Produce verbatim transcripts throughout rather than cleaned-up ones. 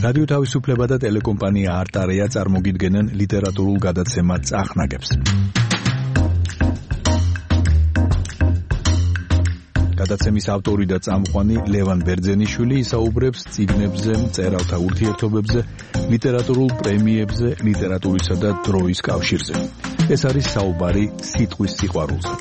რადიო თავისუფლება და ტელეკომპანია არტარეა წარმოგიდგენენ ლიტერატურულ გადაცემა წახნაგებს. გადაცემის ავტორი და წამყვანი ლევან ბერძენიშვილი ისაუბრებს წიგნებზე, მწერალთა ურთიერთობებზე, ლიტერატურულ პრემიებზე, ლიტერატურისა და დროის კავშირზე. ეს არის საუბარი სიტყვის სიყვარულზე.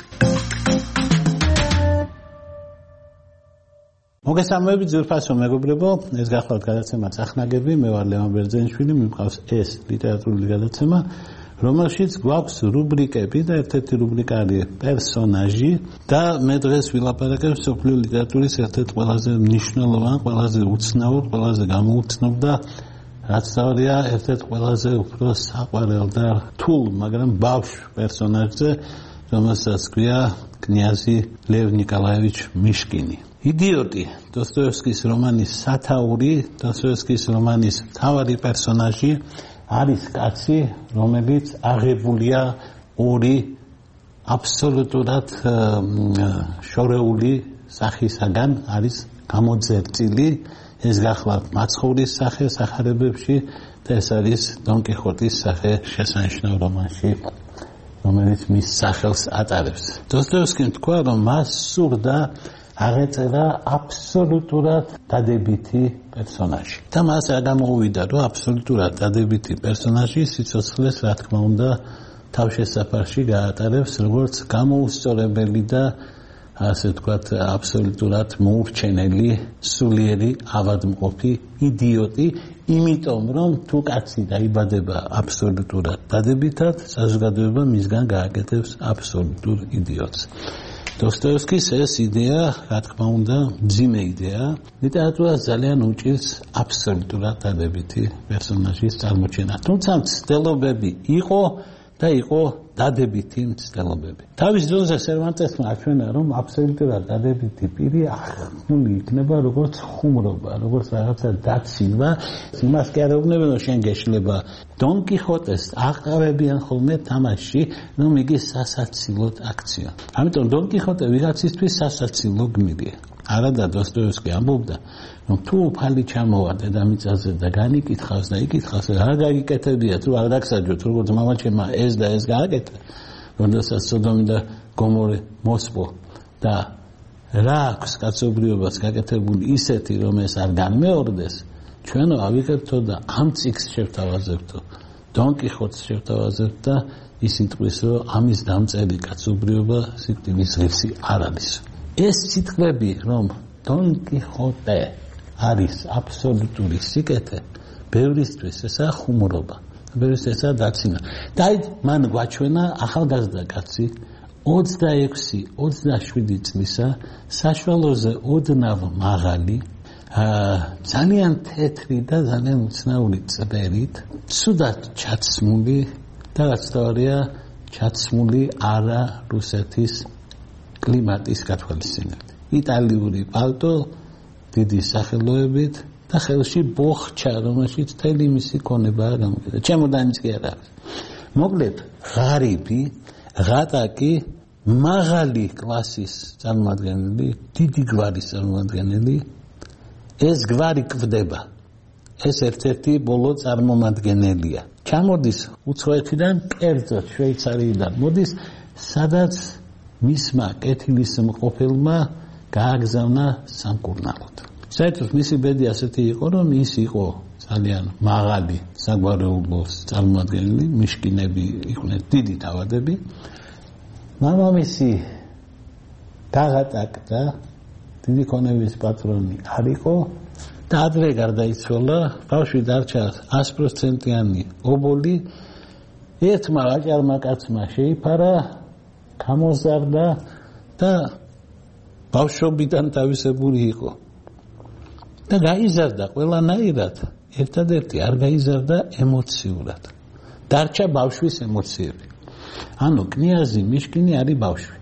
მოგესალმებით ძვირფასო მეგობრებო, ეს გახლავთ გადაცემა წახნაგები, მე ვარ ლევან ბერძენიშვილი, მიმყავს ეს ლიტერატურული გადაცემა, რომელშიც გვაქვს რუბრიკები და ერთ-ერთი რუბრიკა არის პერსონაჟი და მე დღეს ვილაპარაკებ მსოფლიო ლიტერატურის ერთ-ერთ ყველაზე მნიშვნელოვან, ყველაზე უცნაურ, ყველაზე გამოუცნობ და რაც თავია ერთ-ერთ ყველაზე უფრო საყვარელ და რთულ, მაგრამ ბავშვ პერსონაჟზე, რომელსაც ქვია კნიაზი ლევ ნიკოლაევიჩ მიშკინი. იდიოტი, დოსტოევსკის რომანის სათაური, დოსტოევსკის რომანის მთავარი პერსონაჟი არის კაცი, რომელიც აღებულია ორი აბსოლუტურად შორეული სახისაგან, არის გამოძერწილი, ეს გახლავთ მაცხოვრის სახე სახარებებში და ეს არის დონ კიხოტის სახე შესანიშნავ რომანში, რომელიც მის სახელს ატარებს. დოსტოევსკიმ თქვა, რომ მას სურდა აღეწერა აბსოლუტურად დადებითი პერსონაჟი. და მას რა გამოუვიდა, რომ აბსოლუტურად დადებითი პერსონაჟი სიცოცხლეს, რა თქმა უნდა, თავშესაფარში გაატარებს, როგორც გამოუსწორებელი და ასე ვთქვათ, აბსოლუტურად მოურჩენელი, სულიერი ავადმყოფი, იდიოტი, იმიტომ რომ თუ კაცი დაიბადება აბსოლუტურად დადებითად, საზოგადოება მისგან გააკეთებს აბსოლუტურ იდიოტს. დოსტოევსკის ეს იდეა, რა თქმა უნდა, მძიმე იდეა, ლიტერატურას ძალიან უჭირს აბსოლუტურად დადებითი პერსონაჟის წარმოჩენა. თუმცა მცდელობები იყო და იყო დადებითი მცდელობები. თავის დროზე სერვანტესმა აჩვენა, რომ აბსოლუტურად დადებითი პირი ახმული იქნება როგორც ხუმრობა, როგორც რაღაცა დაცინვა. იმას კი არ ეუბნებიან, რომ შენ გეშლება. დონ კიხოტეს აყარებიან ხოლმე თამაში, რომ იგი სასაცილოდ აქცია. ამიტომ დონ კიხოტე ვიღაცისთვის სასაცილო გმირია. არადა დოსტოევსკი ამბობდა, რომ თუ უფალი ჩამოვა დედამიწაზე და განიკითხავს და იკითხავს, რა გაგიკეთებია, თუ არ დაგსაჯოთ, როგორც მამაჩემმა ეს და ეს გააკეთა, როდესაც სოდომი და გომორე მოსპო და რა აქვს კაცობრიობას გაკეთებული ისეთი, რომ ეს არ განმეორდეს, ჩვენო ავიღებთო და ამ წიგნს შევთავაზებთო, დონ კიხოტს შევთავაზებთ და ის იტყვის, რომ ამის დამწერი კაცობრიობა სიკვდილის ღირსი არ არის. ეს სიტყვები, რომ დონ კიხოტე არის აბსოლუტური სიკეთე, ბევრისთვის ესაა ხუმრობა, ბევრისთვის ესაა დაცინა. და აი მან გვაჩვენა ახალგაზრდა კაცი, ოცდაექვსი ოცდაშვიდი წლისა, საშუალოზე ოდნავ მაღალი, ძალიან თეთრი და ძალიან უცნაური წვერით, ცუდად ჩაცმული და რაც თავია ჩაცმული არა რუსეთის კლიმატის გათვალისწინებით. იტალიური პალტო, დიდი სახელოებით და ხელში ბოხჩა, რომელშიც მთელი მისი ქონებაა გამოკიდებული. ჩემოდანიც კი არ არის. მოკლედ, ღარიბი, ღატაკი, მაღალი კლასის წარმომადგენელი, დიდი გვარის წარმომადგენელი, ეს გვარი კვდება. ეს ერთ-ერთი ბოლო წარმომადგენელია. ჩამოდის უცხოეთიდან, კერძოდ შვეიცარიიდან მოდის, სადაც მისმა კეთილის მყოფელმა გააგზავნა სამკურნალოდ. საერთოდ მისი ბედი ასეთი იყო, რომ ის იყო ძალიან მაღალი საგვარეულოს წარმომადგენელი, მიშკინები იყვნენ დიდი თავადები. მამამისი დაღატაკდა, დიდი ქონების პატრონი არ იყო და ადრე გარდაიცვალა, ბავშვი დარჩა ას პროცენტიანი ობოლი, ერთმა ვაჭარმა კაცმა შეიფარა, გამოზარდა და ბავშვობიდან თავისებური იყო. და გაიზარდა ყველანაირად, ერთადერთი არ გაიზარდა ემოციურად. დარჩა ბავშვის ემოციები. ანუ კნიაზი მიშკინი არის ბავშვი.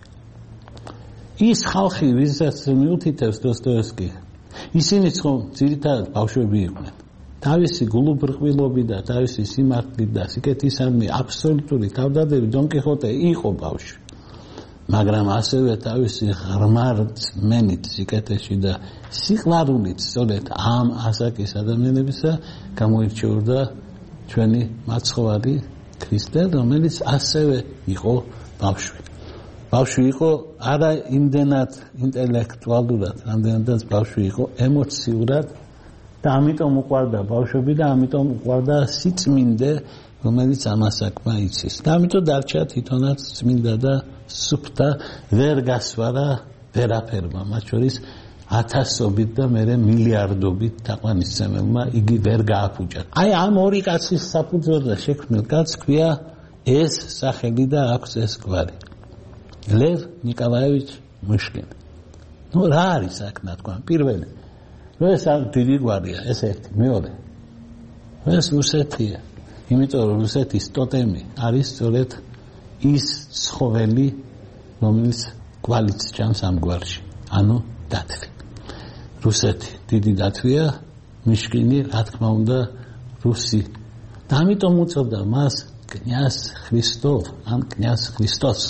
ის ხალხი, ვისაც მიუთითებს დოსტოევსკი, ისინიც ხომ ძირითადად ბავშვები იყვნენ. თავისი გულუბრყვილობი და თავისი სიმართლით და სიკეთისადმი აბსოლუტური თავდადებით დონ კიხოტე იყო ბავშვი. მაგრამ ასევე თავისი ღრმა რწმენით სიკეთეში და სიყვარულით სწორედ ამ ასაკის ადამიანებისა გამოირჩეოდა ჩვენი მაცხოვარი ქრისტე, რომელიც ასევე იყო ბავშვი. ბავშვი იყო არა იმდენად ინტელექტუალურად, რამდენადაც ბავშვი იყო ემოციურად და ამიტომ უყვარდა ბავშვები და ამიტომ უყვარდა სიწმინდე, რომელიც ამასაკმა იცის. და ამიტომ დარჩა თვითონაც წმინდა და სუფთა, ვერ გასვარა ვერაფერმა, მათ შორის ათასობით და მერე მილიარდობით თაყვანისმცემელმა იგი ვერ გააფუჭა. აი ამ ორი კაცის საფუძველზე შექმნილ კაცს ქვია ეს სახელი და აქვს ეს გვარი. ლევ ნიკოლაევიჩ მუშკინი. ნუ რა არის აქ ნათქვამი? პირველი, რომ ეს დიდი გვარია, ეს ერთი, მეორე. ეს რუსეთია. იმიტომ რომ რუსეთის ტოტემი არის სწორედ ის ცხოველი, რომელიც კვალიც ჭამს ამ გვარში, ანუ დათვი. რუსეთი დიდი დათვია, მიშკინი რა თქმა უნდა რუსი. და ამიტომ უწოდა მას კნიაზ ხრისტოვ, ან კნიაზ ხრისტოს.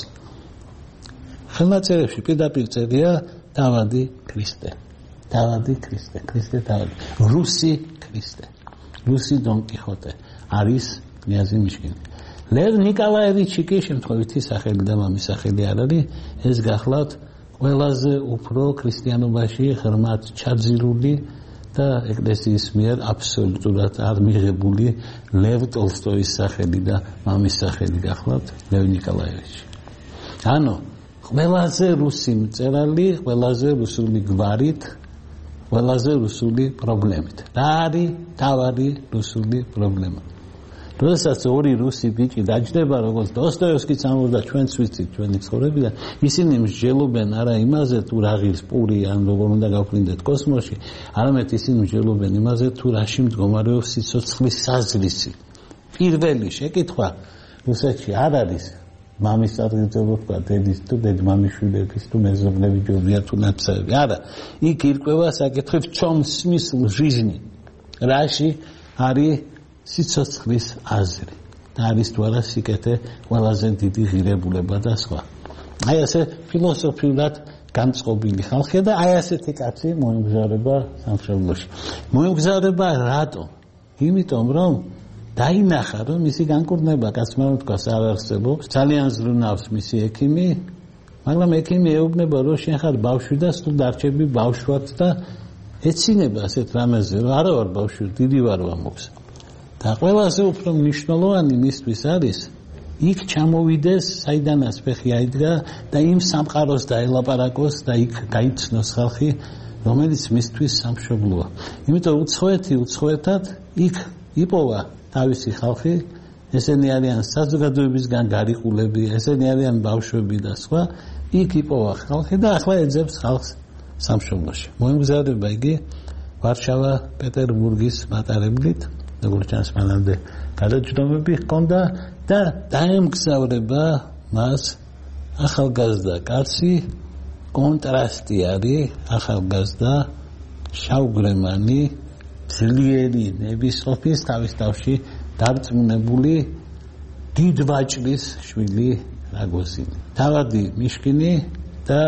ხელნაწერებში პირდაპირ წერია დავადი ქრისტე. დავადი ქრისტე, ქრისტე დავადი. რუსი ქრისტე. რუსი დონ კიხოტე არის კნიაზი მიშკინი. ლევ ნიკოლაევიჩი კი შემთხვევითი სახელი და მამის სახელი არ არის, ეს გახლავთ ყველაზე უფრო ქრისტიანობაში ღრმად ჩაძირული და ეკლესიის მიერ აბსოლუტურად არ მიღებული ლევ ტოლსტოის სახელი და მამის სახელი გახლავთ ლევ ნიკოლაევიჩი. ანუ ყველაზე რუსი მწერალი, ყველაზე რუსული გვარით, ყველაზე რუსული პრობლემით. რა არის თავარი რუსული პრობლემა? როდესაც ორი რუსი ბიჭი დაჯდება, როგორც დოსტოევსკიც ამბობდა, ჩვენც ვიცით ჩვენი ცხოვრებიდან, ისინი მსჯელობენ არა იმაზე, თუ რა ღირს პური, ან როგორ უნდა გავფრინდეთ კოსმოსში, არამედ ისინი მსჯელობენ იმაზე, თუ რაში მდგომარეობს სიცოცხლის საზრისი. პირველი შეკითხვა რუსეთში არ არის მამის ადგილზე თქვა დედის თუ დედმამიშვილების თუ მეზობლები ჯობია თუ ნაცავი. არა, იქ ირკვევა საკითხი, в чем смысл жизни? რაში არის სიცოცხლის აზრი? და არის თუ არა სიკეთე ყველაზე დიდი ღირებულება და სხვა. აი ასე ფილოსოფიურად განწყობილი ხალხია და აი ასეთი კაცი მოემგზავრება სამშობლოში. მოემგზავრება რატო? იმიტომ რომ დაინახა რომ მისი განკურნება კაცმა თქვას არ არსებობს, ძალიან ზრუნავს მისი ექიმი, მაგრამ ექიმი ეუბნება რომ შენ ხარ ბავშვი და სულ დარჩები ბავშვად და ეცინება ასეთ რამეზე რომ არა ვარ ბავშვი, დიდი ვარ ვამბობს. და ყველაზე უფრო მნიშვნელოვანი მისთვის არის იქ ჩამოვიდეს, საიდანაც ფეხი აიდგა და იმ სამყაროს დაელაპარაკოს და იქ გაიცნოს ხალხი, რომელიც მისთვის სამშობლოა. იმიტომ უცხოეთი უცხოეთად იქ იპოვა თავისი ხალხი, ესენი არიან საზოგადოებისგან გარიყულები, ესენი არიან ბავშვები და სხვა, იქ იპოვა ხალხი და ახლა ეძებს ხალხს სამშობლოში. მოემგზავრება იგი ვარშავა პეტერბურგის მატარებლით, როგორც ჩანს მანამდე გადაჯდომები ჰქონდა და დაემგზავრება მას ახალგაზრდა კაცი, კონტრასტი არის ახალგაზრდა შავგრემანი ძლიერი ნებისყოფის თავის თავში დარწმუნებული დიდვაჭრის შვილი რაგოზინი. თავადი მიშკინი და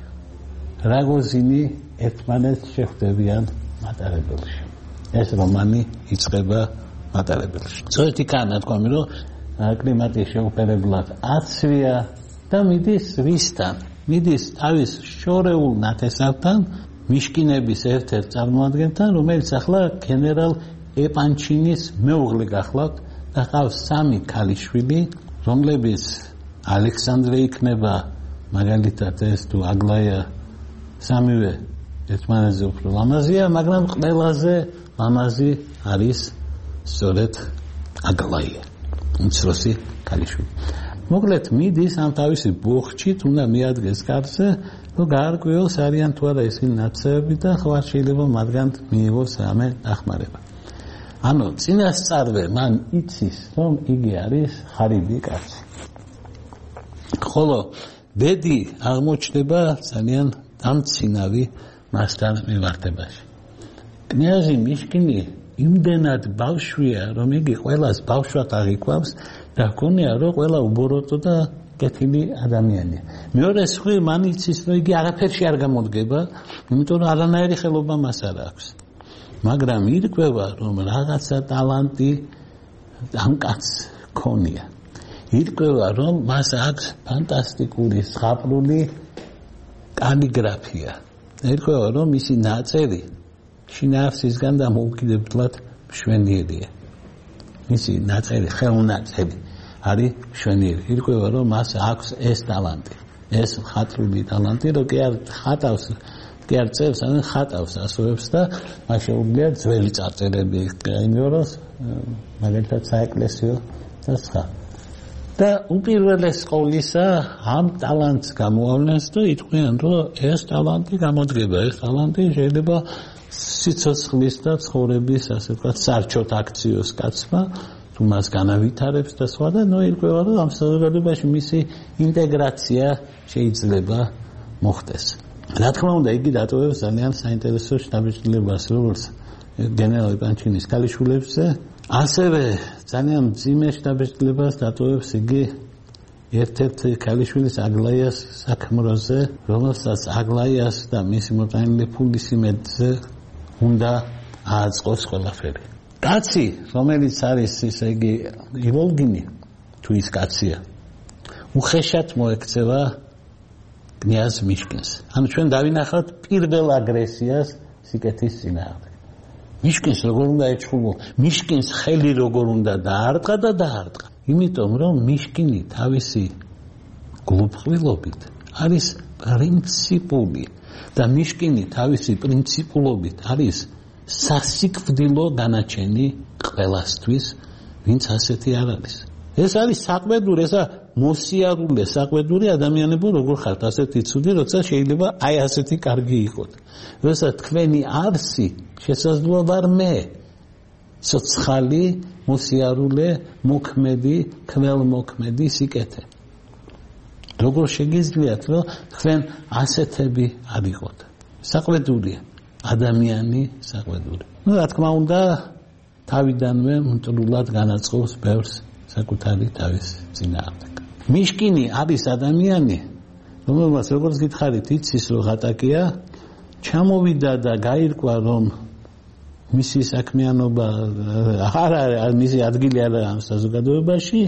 რაგოზინი ერთმანეთს შეხვდებიან მატარებელში. ეს რომანი იწყება მატარებელში. ზოეთი კანა თქვამი რომ კლიმატი შეუპერებლად აცვია და მიდის ვისთან? მიდის თავის შორეულ ნათესავთან, მიშკინების ერთ-ერთ წარმოადგენთან, რომელიც ახლა გენერალ ეპანჩინის მეუღლე გახლავთ და ყავს სამი ქალიშვილი, რომლებიც ალექსანდრე იქნება მაგალითად ეს თუ აგლაია სამივე ერთმანეთზე უფრო ლამაზია, მაგრამ ყველაზე ლამაზი არის სწორედ აგლაია, უმცროსი ქალიშვილი. მოკლედ მიდის ამ თავისი ბოხჩით, უნდა მიადგეს კარზე, რომ გაარკვიოს არიან თუ არა ისინი ნაცევები და ხوار შეიძლება მათგან მიიღოს რამე დახმარება. ანუ წინასწარვე მან იცის, რომ იგი არის ღარიბი კაცი. ხოლო ბედი აღმოჩნდება ძალიან დამცინავი მასთან მიმართებაში. კნიაზი მიშკინი იმდენად ბავშვია, რომ იგი ყველას ბავშვად აღიქვამს და ჰქონია, რომ ყველა უბოროტო და კეთილი ადამიანია. მეორე სხვი მან იცის, რომ იგი არაფერში არ გამოდგება, იმიტომ რომ არანაირი ხელობა მას არ აქვს. მაგრამ ირკვევა, რომ რაღაცა ტალანტი ამ კაცს ქონია. ირკვევა, რომ მას აქვს ფანტასტიკური ზღაპრული კალიგრაფია. ირკვევა, რომ მისი ნაწერი შინაარსისგან და მოუკიდებლად მშვენიერია. მისი ნაწერი, ხელნაწერი არის მშვენიერი. ირკვევა, რომ მას აქვს ეს ტალანტი, ეს მხატვრული ტალანტი, რომ კი არ ხატავს, კი არ წერს, ან ხატავს ასოებს და მას შეუძლია ძველი წარწერები გაიმეოროს, მაგალითად საეკლესიო და სხვა. და უპირველეს ყოვლისა ამ ტალანტს გამოავლენს და იტყვიან, რომ ეს ტალანტი გამოდგება, ეს ტალანტი შეიძლება სიცოცხლის და ცხოვრების, ასე ვთქვათ, სარჩოთ აქციოს კაცმა, თუ მას განავითარებს და სხვა და ნუ ირკვევა, რომ ამ საზოგადოებაში მისი ინტეგრაცია შეიძლება მოხდეს. რა თქმა უნდა, იგი დატოვებს ძალიან საინტერესო შთაბეჭდილებას, როგორც გენერალ პანჩინის ქალიშვილებზე, ასევე ძალიან მძიმე შთაბეჭდილებას დატოვებს იგი ერთ-ერთი ქალიშვილის აგლაიას საქმროზე, რომელსაც აგლაიას და მისი მოტანილი ფულის იმედზე უნდა ააწყოს ყველაფერი. კაცი, რომელიც არის ისე იგი ივოლგინი, თუ ის კაცია, უხეშად მოექცევა კნიაზ მიშკინს. ანუ ჩვენ დავინახავთ პირველ აგრესიას სიკეთის წინააღმდეგ. მიშკინს როგორ უნდა ეჩხუბო, მიშკინს ხელი როგორ უნდა დაარტყა და დაარტყა. იმიტომ რომ მიშკინი თავისი გლუვყვილობით არის პრინციპული და მიშკინი თავისი პრინციპულობით არის სასიკვდილო განაჩენი ყველასთვის, ვინც ასეთი არ არის. ეს არის საყვედური, ესა მოსიარულე საყვედური ადამიანებო, როგორ ხართ ასეთი ცუდი, როცა შეიძლება აი ასეთი კარგი იყოთ. როცა თქვენი არსი შესაძლოა ვარ მე, ცოცხალი, მოსიარულე, მოქმედი, ქველმოქმედი სიკეთე. როგორ შეგიძლიათ, რომ თქვენ ასეთები არ იყოთ. საყვედურია, ადამიანი საყვედური. ну, რა თქმა უნდა, თავიდანვე მტრულად განაწყობს ბევრს საკუთარი თავის წინააღმდეგ. მიშკინი არის ადამიანი, რომელმაც როგორც გითხარით, იცის რომ ღატაკია, ჩამოვიდა და გაირკვა რომ მისი საქმიანობა არ არის, მისი ადგილი არ არის ამ საზოგადოებაში,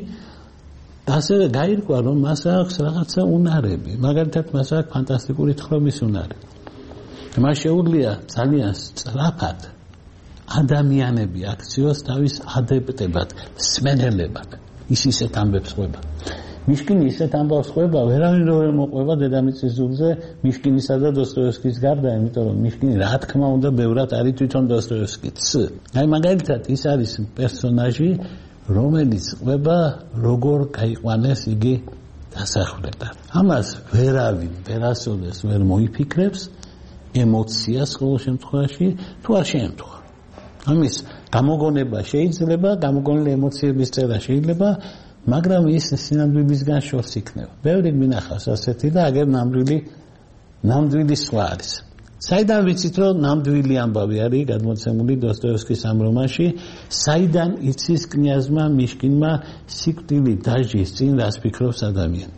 ასევე გაირკვა რომ მას აქვს რაღაცა უნარები, მაგალითად მას აქვს ფანტასტიკური თხრობის უნარი. მას შეუძლია ძალიან სწრაფად ადამიანები აქციოს თავის ადებტებად, სმენელებად. ის ისეთ ამბებს ყვება. მიშკინი ისეთ ამბავს ყვება, ვერავინ ვერ მოყვება დედამიწის ზურგზე მიშკინისა და დოსტოევსკის გარდა, იმიტომ რომ მიშკინი რა თქმა უნდა ბევრად არის თვითონ დოსტოევსკიც. აი მაგალითად ის არის პერსონაჟი, რომელიც ყვება როგორ გაიყვანეს იგი დასახლებად. ამას ვერავინ ვერასოდეს ვერ მოიფიქრებს, ემოციას ყოველ შემთხვევაში თუ არ შეემთხვა. ამის გამოგონება შეიძლება, გამოგონილი ემოციების წერა შეიძლება, მაგრამ ის სინამდვილისგან შორს იქნება. ბევრი მინახავს ასეთი და აგერ ნამდვილი ნამდვილი სხვა არის. საიდან ვიცით რომ ნამდვილი ამბავი არის გადმოცემული დოსტოევსკის ამ რომანში, საიდან იცის კნიაზმა მიშკინმა სიკვდილი დაჟის წინ რას ფიქრობს ადამიანი.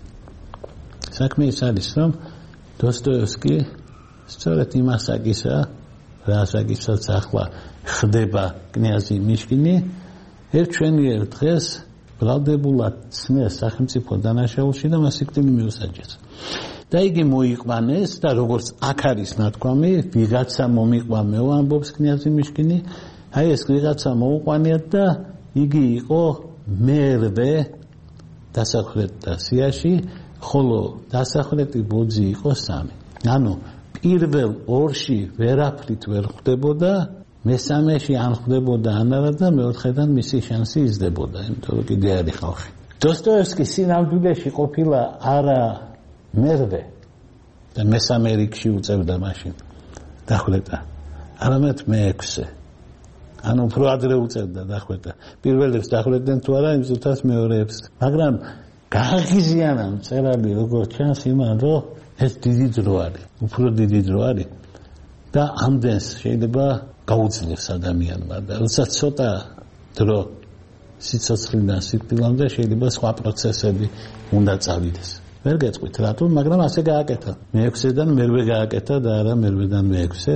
საქმე ის არის რომ დოსტოევსკი სწორედ იმ ასაკისა, რა ასაკისაც ახლა ხდება კნიაზი მიშკინი, ერთ ჩვენიერ დღეს ბრალდებულად ცნეს სახელმწიფო დანაშაულში და მას სიკვდილი მიუსაჯეს. და იგი მოიყვანეს და როგორც აქ არის ნათქვამი, ვიღაცა მომიყვამეო, ამბობს კნიაზი მიშკინი, აი ეს ვიღაცა მოუყვანიათ და იგი იყო მერვე დასახლებთა სიაში, ხოლო დასახლეთი ბოძი იყო სამი. ანუ პირველ ორში ვერაფრით ვერ ხვდებოდა, მესამეში ან ხვდებოდა ან არა და მეოთხედან მისი შანსი იზრდებოდა, იმიტომ რომ კიდე არის ხალხი. დოსტოევსკი სინამდვილეში ყოფილა არა მერვე და მესამე რიგში უწევდა მაშინ დახვრეტა, არამედ მეექვსე. ანუ უფრო ადრე უწევდა დახვრეტა. პირველებს დახვრეტდნენ თუ არა, იმ ზუსტად მეორეებს. მაგრამ გააღიზიანა მწერალი როგორც ჩანს იმან, რომ ეს დიდი დრო არის, უფრო დიდი დრო არის და ამდენს შეიძლება გაუძლებს ადამიანმა და როცა ცოტა დრო სიცოცხლიდან სიკვდილამდე შეიძლება სხვა პროცესები უნდა წავიდეს. ვერ გეტყვით რატომ, მაგრამ ასე გააკეთა. მეექვსედან მერვე გააკეთა და არა მერვედან მეექვსე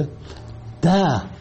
და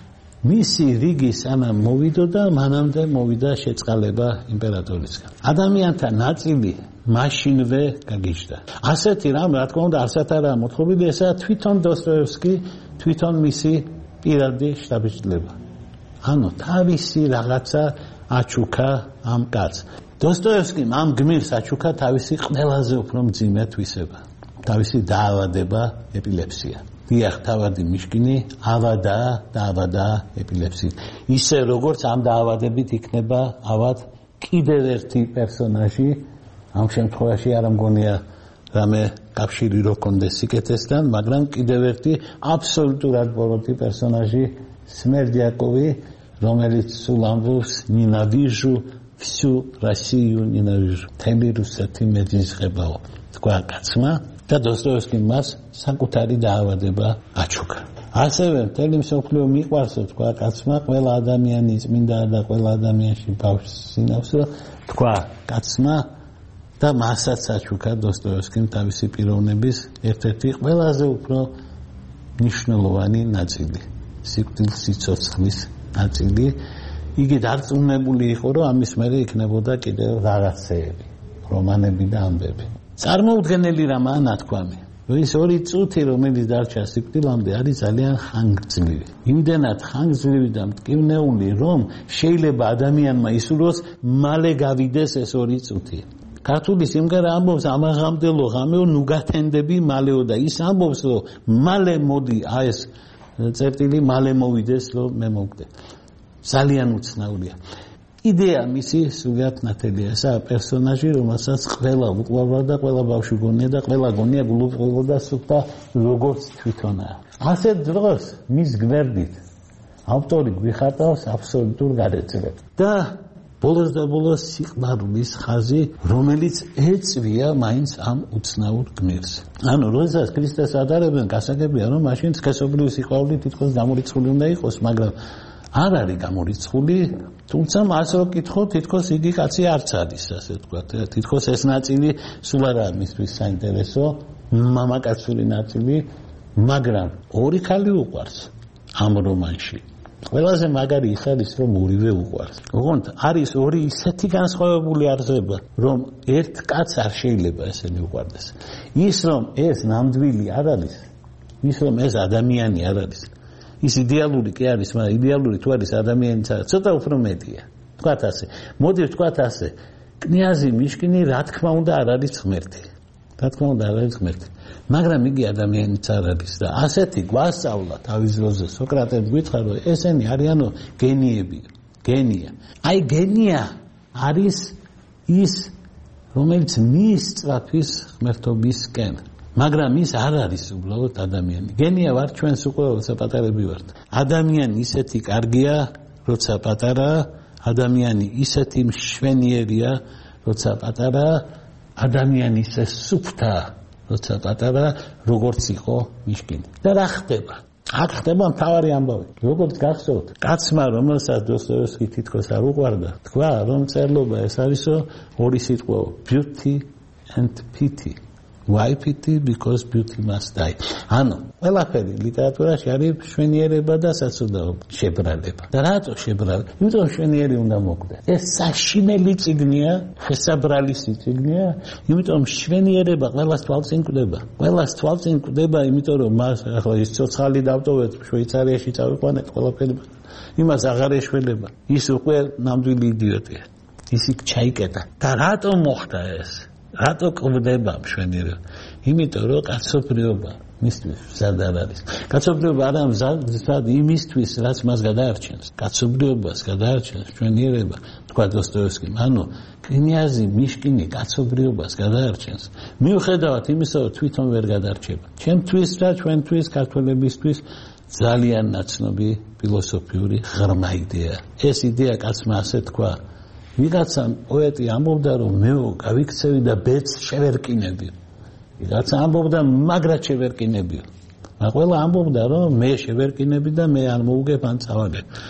მისი რიგი სანამ მოვიდო და მანამდე მოვიდა შეწყალება იმპერატორისგან. ადამიანთა ნაწილი მაშინვე გაგიჟდა. ასეთი რამ, რა თქმა უნდა, არცად არაა მოთხოვილი, ესაა თვითონ დოსტოევსკი, თვითონ მისი პირადი შთაბეჭდილება. ანუ თავისი რაღაცა აჩუქა ამ კაცს. დოსტოევსკიმ ამ გმირს აჩუქა თავისი ყველაზე უფრო მძიმე თვისება. თავისი დაავადება ეპილეფსია. დიახ, თავადი მიშკინი ავადა და ავადა ეპილეფსიით. ისე როგორც ამ დაავადებით იქნება ავად კიდევ ერთი პერსონაჟი, ამ შემთხვევაში არ მგონია რამე კავშირი რო კონდეს სიკეთესთან, მაგრამ კიდევ ერთი აბსოლუტურად ბოროტი პერსონაჟი სმერდიაკოვი, რომელიც სულ ამბობს ნინავიჟუ всю Россию ненавижу. თემი რუსეთი მეძისხებაო. თქვა კაცმა და დოსტოევსკიმ მას საკუთარი დაავადება აჩუქა. ასევე მთელი მსოფლიო მიყვარსო, თქვა კაცმა, ყველა ადამიანი წმინდა და ყველა ადამიანში ბავშვს სინავს, თქვა კაცმა და მასაც აჩუქა დოსტოევსკიმ თავისი პიროვნების ერთ-ერთი ყველაზე უფრო მნიშვნელოვანი ნაწილი, სიკვდილის სიცოცხლის ნაწილი. იგი დარწმუნებული იყო, რომ ამის მერე იქნებოდა კიდევ რაღაცეები, რომანები და ამბები. წარმოუდგენელი რამაა ნათქვამი, რომ ის ორი წუთი, რომელიც დარჩა სიკვდილამდე, არის ძალიან ხანგრძლივი. იმდენად ხანგრძლივი და მტკივნეული, რომ შეიძლება ადამიანმა ისურვოს მალე გავიდეს ეს ორი წუთი. ქართული სიმღერა ამბობს ამაღამდელო ღამეო ნუ გათენდები მალეო და ის ამბობს, რომ მალე მოდი აი ეს წერტილი მალე მოვიდეს, რომ მე მოვკვდე. ძალიან უცნაურია. იდეა მისი სულად ნათელია. ესაა პერსონაჟი, რომელსაც ყველა უყვარდა და ყველა ბავშვი გონია და ყველა გონია გულუბრყვილდა სუფთა როგორც თვითონაა. ასეთ დროს მის გვერდით ავტორი გვიხატავს აბსოლუტურ გადაწყვეტილებას. და ბოლოს და ბოლოს სიყვარულის ხაზი, რომელიც ეწვია მაინც ამ უცნაურ გმირს. ანუ როდესაც ქრისტეს ადარებენ, გასაგებია, რომ მაშინ სქესობრივი სიყვარული თითქოს გამორიცხული უნდა იყოს, მაგრამ არ არის გამორიცხული, თუმცა მას რო კითხო, თითქოს იგი კაცი არც არის, ასე ვთქვათ. თითქოს ეს ნაწილი სულ არაა მისთვის საინტერესო, მამაკაცური ნაწილი, მაგრამ ორი ქალი უყვარს ამ რომანში. ყველაზე მაგარი ის არის, რომ ორივე უყვარს. ოღონდ არის ორი ისეთი განსხვავებული არსება, რომ ერთ კაცს არ შეიძლება ესენი უყვარდეს. ის რომ ეს ნამდვილი არ არის, ის რომ ეს ადამიანი არ არის. ის იდეალური კი არის, მაგრამ იდეალური თუ არის ადამიანიც არა, ცოტა უფრო მეტია. თქვათ ასე. მოდი ვთქვათ ასე. კნიაზი მიშკინი რა თქმა უნდა არ არის ღმერთი. რა თქმა უნდა არ არის ღმერთი. მაგრამ იგი ადამიანიც არ არის და ასეთი გვასწავლა თავის დროზე სოკრატემ გითხრა, რომ ესენი არიანო გენიები, გენია. აი გენია არის ის, რომელიც მიისწრაფის ღმერთობისკენ. მაგრამ ის არ არის უბრალოდ ადამიანი. გენია ვარ ჩვენს უკვე როცა პატარები ვართ. ადამიანი ისეთი კარგია, როცა პატარაა, ადამიანი ისეთი მშვენიერია, როცა პატარაა, ადამიანი ისე სუფთაა, როცა პატარაა, როგორც იყო მიშკინი. და რა ხდება? აქ ხდება მთავარი ამბავი. როგორც გახსოვთ, კაცმა, რომელსაც დოსტოევსკი თითქოს არ უყვარდა, თქვა, რომ წერლობა ეს არისო ორი სიტყვა, beauty and pity. Why pity? Because beauty must die. ანუ ყველაფერი ლიტერატურაში არის მშვენიერება და საცოდაობა, შებრალება. და რატო შებრალება? იმიტომ მშვენიერი უნდა მოკვდეს. ეს საშინელი წიგნია, შესაბრალის წიგნია, იმიტომ მშვენიერება ყველას თვალწინ კვდება. ყველას თვალწინ კვდება, იმიტომ რომ მას ახლა ის ცოცხალი დავტოვეთ, შვეიცარიაში წავიყვანეთ ყველაფერი. იმას აღარ ეშველება. ის უკვე ნამდვილი იდიოტია. ის იქ ჩაიკეტა. და რატო მოხდა ეს? რატო კვდება მშვენიერება? იმიტომ რომ კაცობრიობა მისთვის მზად არ არის. კაცობრიობა არა მზად იმისთვის, რაც მას გადაარჩენს. კაცობრიობას გადაარჩენს მშვენიერება, თქვა დოსტოევსკიმ. ანუ კნიაზი მიშკინი კაცობრიობას გადაარჩენს. მიუხედავად იმისა, რომ თვითონ ვერ გადარჩება. ჩემთვის და ჩვენთვის, ქართველებისთვის ძალიან ნაცნობი ფილოსოფიური ღრმა იდეა. ეს იდეა კაცმა ასე თქვა. ვიღაცა პოეტი ამბობდა, რომ მე გავიქცევი და ბედს შევერკინები. ვიღაცა ამბობდა, მაგრად შევერკინებიო. მაგრამ ყველა ამბობდა, რომ მე შევერკინები და მე არ მოუგებ ან წავაგებ.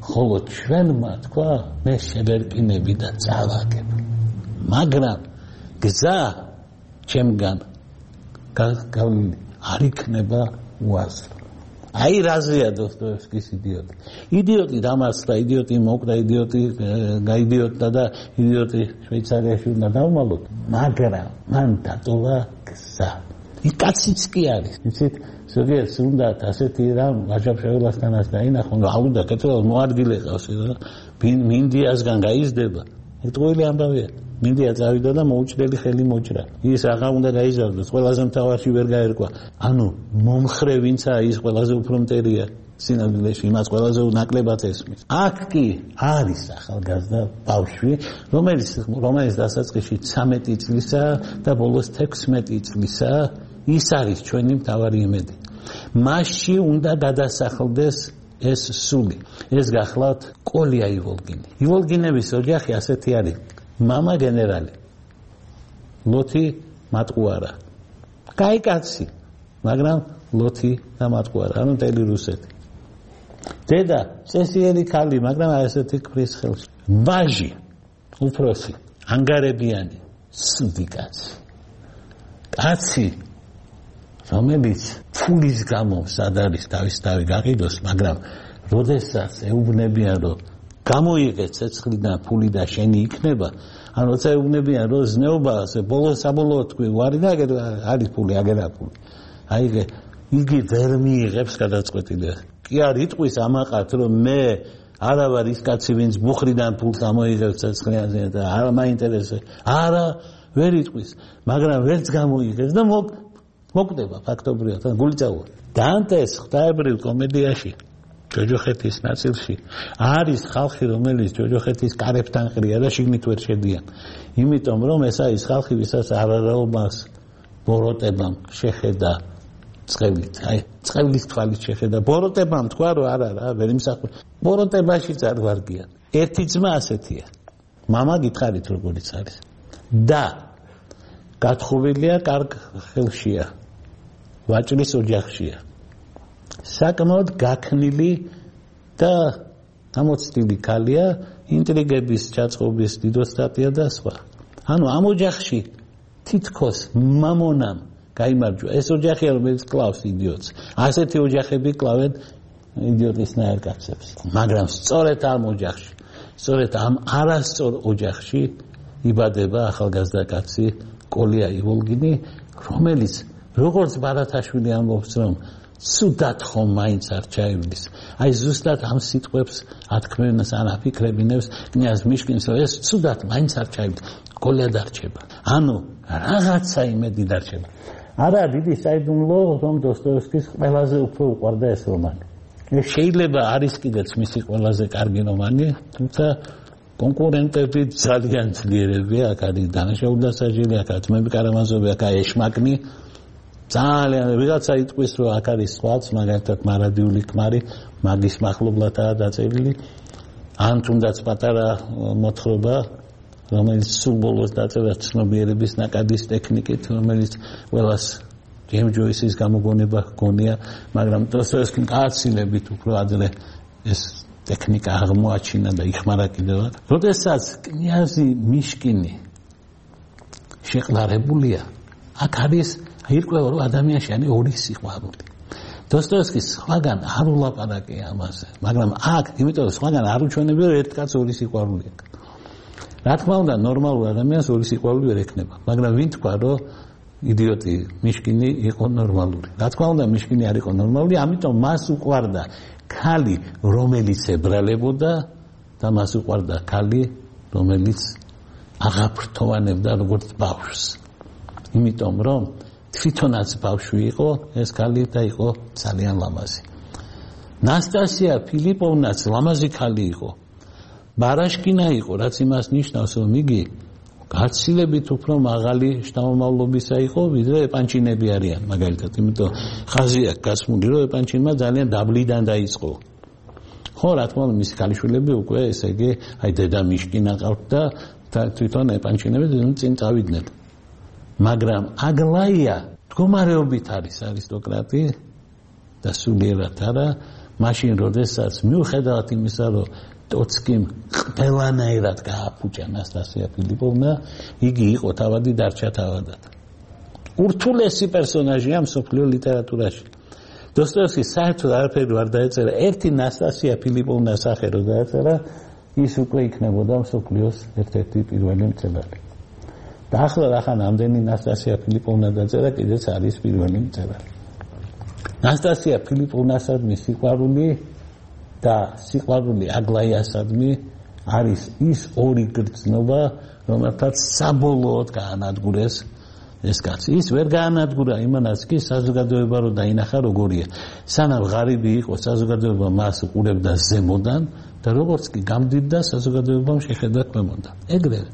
ხოლო ჩვენმა თქვა მე შევერკინები და წავაგებ მაგრამ გზა ჩემგან გავლილი არ იქნება უაზრო აი რაზეა დოსტოევსკის იდიოტი იდიოტი დამარცხდა იდიოტი მოკდა იდიოტი გაიდიოტდა და იდიოტი შვეიცარიაში უნდა დავმალოთ მაგრამ მან დატოვა გზა ის კაციც კი არის იცით ზოგიერთს უნდა ასეთი რამ ვაჟა-ფშაველასთანაც დაინახონ რა უნდა კეთილად მოადგილე ყავს და მინდიასგან გაიზრდება ეტყვილი ამბავია მინდია წავიდა და მოუჭდელი ხელი მოჭრა ის აღარ უნდა გაიზარდოს ყველაზე მთავარში ვერ გაერკვა ანუ მომხრე ვინცაა ის ყველაზე უფრო მტერია სინამდვილეში იმას ყველაზე ნაკლებად ესმის აქ კი არის ახალგაზრდა ბავშვი რომელიც რომელიც დასაწყისში ცამეტი წლისაა და ბოლოს თექვსმეტი წლისაა ის არის ჩვენი მთავარი იმედი მასში უნდა გადასახლდეს ეს სული ეს გახლავთ კოლია ივოლგინი ივოლგინების ოჯახი ასეთი არის მამა გენერალი ლოთი მატყუარა კაი კაცი მაგრამ ლოთი და მატყუარა ანუ მთელი რუსეთი დედა წესიერი ქალი მაგრამ ასეთი კვრის ხელში ვაჟი უფროსი ანგარებიანი სუდი კაცი კაცი რომელიც ფულის გამო სად არის თავის თავი გაყიდოს მაგრამ როდესაც ეუბნებიან რომ გამოიღე ცეცხლიდან ფული და შენი იქნება ან როცა ეუბნებიან რომ ზნეობაზე ბოლოს საბოლოოდ თქვი ვარი და არის ფული აგერა ფული აი იგი ვერ მიიღებს გადაწყვეტილებას კი არ იტყვის ამაყართ რომ მე არა ვარ ის კაცი ვინც ბუხრიდან ფულს ამოიღებს ცეცხლიანზე და არ მაინტერესებს არა ვერ იტყვის მაგრამ ვერც გამოიღებს და მოკვდება ფაქტობრივად გული წაუვა დანტეს ღვთაებრივ კომედიაში ჯოჯოხეთის ნაწილში არის ხალხი რომელიც ჯოჯოხეთის კარებთან ყრია და შიგნით ვერ შედიან იმიტომ რომ ეს არის ხალხი ვისაც არარაობას ბოროტებამ შეხედა წყევლით აი წყევლის თვალით შეხედა ბოროტებამ თქვა რომ არა რა ვერ იმსახურე ბოროტებაშიც არ ვარგიან ერთი ძმა ასეთია მამა გითხარით როგორიც არის და გათხოვილია კარგ ხელშია ვაჭრის ოჯახშია საკმაოდ გაქნილი და გამოცდილი ქალია ინტრიგების ჩაწყობის დიდოსტატია და სხვა ანუ ამ ოჯახში თითქოს მამონამ გაიმარჯვა ეს ოჯახია რომელიც კლავს იდიოტს ასეთი ოჯახები კლავენ იდიოტისნაირ კაცებს მაგრამ სწორედ ამ ოჯახში სწორედ ამ არასწორ ოჯახში იბადება ახალგაზრდა კაცი კოლია ივოლგინი რომელიც როგორც ბარათაშვილი ამბობს რომ ცუდად ხომ მაინც არ ჩაივლის აი ზუსტად ამ სიტყვებს ათქმევს ან აფიქრებინებს კნიაზ მიშკინს რომ ეს ცუდად მაინც არ ჩაივლის კოლია დარჩება ანუ რაღაცა იმედი დარჩება არა დიდი საიდუმლო რომ დოსტოევსკის ყველაზე უფრო უყვარდა ეს რომანი შეიძლება არის კიდეც მისი ყველაზე კარგი რომანი თუმცა კონკურენტები ძალიან ძლიერებია აქ არის დანაშაული დასაჯელი აქ ათმები კარამაზოვი აქ ეშმაკნი ძალიან ვიღაცა იტყვის რომ აქ არის სხვაც მაგალითად მარადიული ქმარი მაგის მახლობლადაა დაწერილი ან თუნდაც პატარა მოთხრობა რომელიც სულ ბოლოს დაწერა ცნობიერების ნაკადის ტექნიკით რომელიც ყველას ჯეიმ ჯოისის გამოგონება ჰგონია მაგრამ დოსტოევსკიმ გააცილებით უფრო ადრე ეს ტექნიკა აღმოაჩინა და იხმარა კიდევ როდესაც კნიაზი მიშკინი შეყლარებულია აქ არის ირკვევა რომ ადამიანში არის ორი სიყვარული დოსტოევსკის სხვაგან არ ულაპარაკე ამაზე მაგრამ აქ იმიტომ რომ სხვაგან არ უჩვენებია რომ ერთ კაცს ორი სიყვარული აქვს რა თქმა უნდა ნორმალურ ადამიანს ორი სიყვარული ვერ ექნება მაგრამ ვინ თქვა რომ იდიოტი მიშკინი იყო ნორმალური რა თქმა უნდა მიშკინი არ იყო ნორმალური ამიტომ მას უყვარდა ქალი რომელიც ებრალებოდა და მას უყვარდა ქალი რომელიც აღაფრთოვანებდა როგორც ბავშვს იმიტომ რომ თვითონაც ბავშვი იყო ეს ქალი და იყო ძალიან ლამაზი ნასტასია ფილიპოვნაც ლამაზი ქალი იყო ბარაშკინა იყო რაც იმას ნიშნავს რომ იგი გაცილებით უფრო მაღალი შთამომავლობისა იყო ვიდრე ეპანჩინები არიან მაგალითად იმიტომ ხაზია გასმული რომ ეპანჩინმა ძალიან დაბლიდან დაიწყო ხო რა თქმა უნდა მისი ქალიშვილები უკვე ესე იგი აი დედა მიშკინა ყავთ და თვითონ ეპანჩინები წინ წავიდნენ მაგრამ აგლაია მდგომარეობით არის არისტოკრატი და სულიერად არა, მაშინ როდესაც მიუხედავად იმისა, რომ ტოცკიმ ყველანაირად გააფუჭა ნასტასია ფილიპოვნა, იგი იყო თავადი, დარჩა თავადად. ურთულესი პერსონაჟია მსოფლიო ლიტერატურაში. დოსტოევსკი საერთოდ არაფერი არ დაეწერა, ერთი ნასტასია ფილიპოვნას სახე რო დაეწერა, ის უკვე იქნებოდა მსოფლიოს ერთ-ერთი პირველი მწერალი. და ახლა რახან ამდენი ნასტასია ფილიპოვნა დაწერა, კიდეც არის პირველი მწერალი. ნასტასია ფილიპოვნასადმი სიყვარული და სიყვარული აგლაიასადმი არის ის ორი გრძნობა, რომელთაც საბოლოოდ გაანადგურეს ეს კაცი. ის ვერ გაანადგურა იმანაც კი საზოგადოება რო დაინახა როგორია. სანამ ღარიბი იყო, საზოგადოება მას უყურებდა ზემოდან და როგორც კი გამდიდდა, საზოგადოებამ შეხედა ქვემოდან. ეგრევე.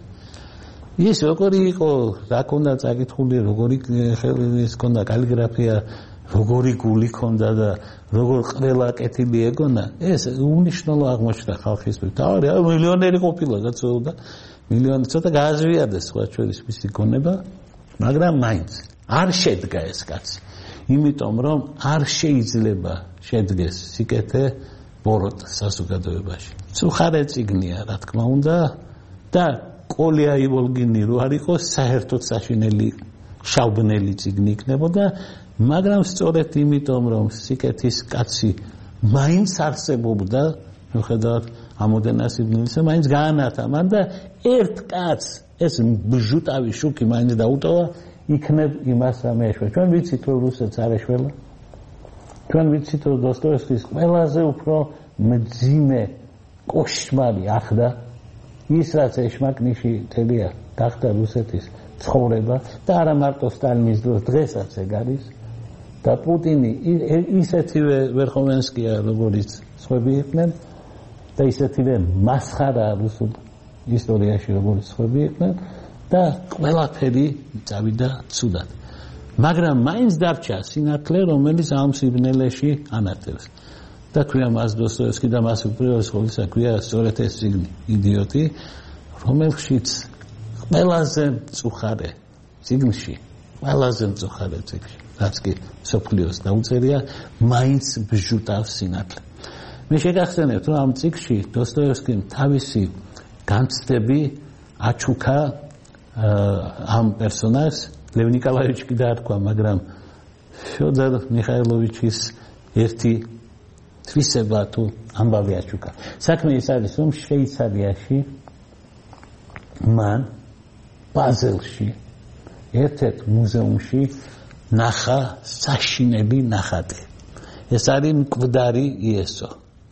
ის როგორი იყო, რა ქონდა წაკითხული, როგორი ხელის ქონდა კალიგრაფია, როგორი გული ქონდა და როგორ ყველა კეთილი ეგონა, ეს უნიშნელო აღმოჩნდა ხალხისთვის. თავი მილიონერი ყოფილა გაწეულდა, მილიონი ცოტა გააზრიადეს სხვა ჩვენის მისი გონება, მაგრამ მაინც არ შედგა ეს კაცი. იმიტომ რომ არ შეიძლება შედგეს სიკეთე ბოროტ საზოგადოებაში. ცუხარე წიგნია, რა თქმა უნდა, და კოლია ივოლგინი რო არ იყოს, საერთოდ საშინელი შავბნელი წიგნი იქნებოდა, მაგრამ სწორედ იმიტომ რომ სიკეთის კაცი მაინც არსებობდა, მიუხედავად ამოდენას იბნელისა, მაინც გაანათა მან და ერთ კაც ეს ბჟუტავი შუქი მაინც დაუტოვა, იქნებ იმას რამე ეშვა. ჩვენ ვიცით რომ რუსეთს არ ეშველა. ჩვენ ვიცით რომ დოსტოევსკის ყველაზე უფრო მძიმე კოშმარი ახდა ის რაც ეშმაკნიში თელია გახდა რუსეთის ცხოვრება და არა მარტო სტალინის დროს, დღესაც ეგ არის. და პუტინი ისეთივე ვერხოვენსკია როგორც სხვები იყვნენ და ისეთივე მასხარა რუსულ ისტორიაში როგორც სხვები იყვნენ და ყველაფერი წავიდა ცუდად. მაგრამ მაინც დარჩა სინათლე, რომელიც ამ სიბნელეში ანათებს. და ქვია მას დოსტოევსკი და მას უპირველეს ყოვლისა ქვია სწორედ ეს წიგნი იდიოტი, რომელშიც ყველაზე მწუხარე წიგნში, ყველაზე მწუხარე წიგნში რაც კი სოფლიოს დაუწერია, მაინც ბჟუტავს სინათლე. მე შეგახსენებთ, რომ ამ წიგნში დოსტოევსკიმ თავისი განცდები აჩუქა ამ პერსონაჟს, ლევ ნიკოლაევიჩი კი დაარქვა, მაგრამ ფიოდორ მიხაილოვიჩის ერთი თვისება თუ ამბავი აჩუქა. საქმე ის არის, რომ შვეიცარიაში მან ბაზელში ერთ-ერთ მუზეუმში ნახა საშინელი ნახატი. ეს არის მკვდარი იესო.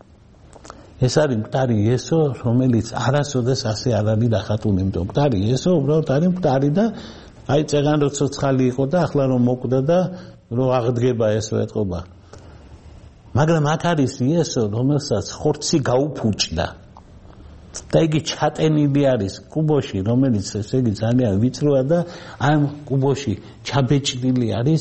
ეს არის მკვდარი იესო, რომელიც არასოდეს ასე არ არის დახატული. იმიტომ მკვდარი იესო უბრალოდ არის მკვდარი და აი წეგან რო ცოცხალი იყო და ახლა რომ მოკვდა და რო აღდგება ეს რო ეთყობა. მაგრამ აქ არის იესო, რომელსაც ხორცი გაუფუჭდა. და იგი ჩატენილი არის კუბოში, რომელიც ესე იგი ძალიან ვიწროა და ამ კუბოში ჩაბეჭდილი არის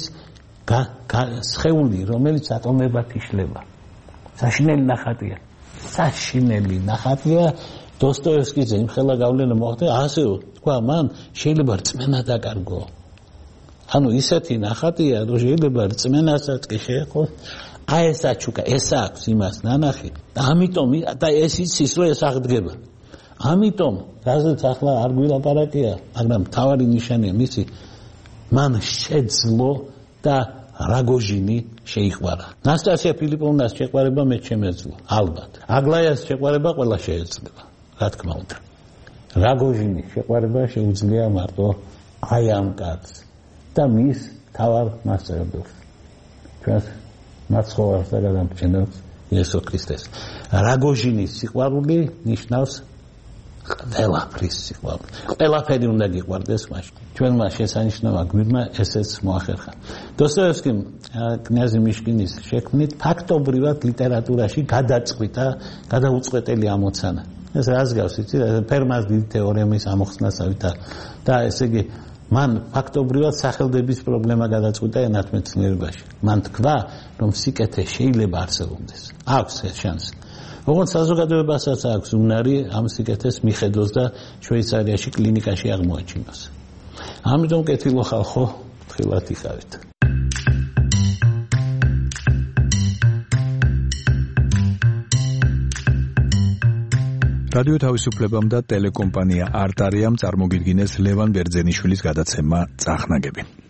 სხეული, რომელიც ატომებად იშლება. საშინელი ნახატია. საშინელი ნახატია. დოსტოევსკიზე იმხელა გავლენა მოხდა, ასე თქვა მან, შეიძლება რწმენა დაკარგო. ანუ ისეთი ნახატია, რომ შეიძლება რწმენასაც კი შეეხოს. აი ეს აჩუქა, ეს აქვს იმას ნანახი და ამიტომ და ეს იცის რომ ეს აღდგება. ამიტომ რაზეც ახლა არ გვილაპარაკია, მაგრამ თავარი ნიშანია მისი, მან შეძლო და რაგოჟინი შეიყვარა. ნასტასია ფილიპოვნას შეყვარება მე შემეძლო, ალბათ. აგლაიას შეყვარება ყველა შეეძლება, რა თქმა უნდა. რაგოჟინის შეყვარება შეუძლია მარტო აი ამ კაცს და მის თავარ მასწავლებელს. ჩვენს მაცხოვარს და გადამფრენებს იესო ქრისტეს. რაგოჟინის სიყვარული ნიშნავს ყველაფრის სიყვარული. ყველაფერი უნდა გიყვარდეს მაშინ. ჩვენმა შესანიშნავა გვირმა ესეც მოახერხა. დოსტოევსკიმ კნიაზი მიშკინის შექმნით ფაქტობრივად ლიტერატურაში გადაწყვიტა, გადაუწყვეტელი ამოცანა. ეს რას გავს, იცი? ფერმას დიდი თეორემის ამოხსნასავით და ესე იგი მან ფაქტობრივად სახელდების პრობლემა გადაწყვიტა ენათმეცნიერებაში. მან თქვა, რომ სიკეთე შეიძლება არსებობდეს. აქვს ეს შანსი. როგორც საზოგადოებასაც აქვს უნარი ამ სიკეთეს მიხედოს და შვეიცარიაში კლინიკაში აღმოაჩინოს. ამიტომ კეთილო ხალხო, თხილად იყავით. რადიო თავისუფლებამ და ტელეკომპანია არტარიამ წარმოგიდგინეს ლევან ბერძენიშვილის გადაცემა წახნაგები.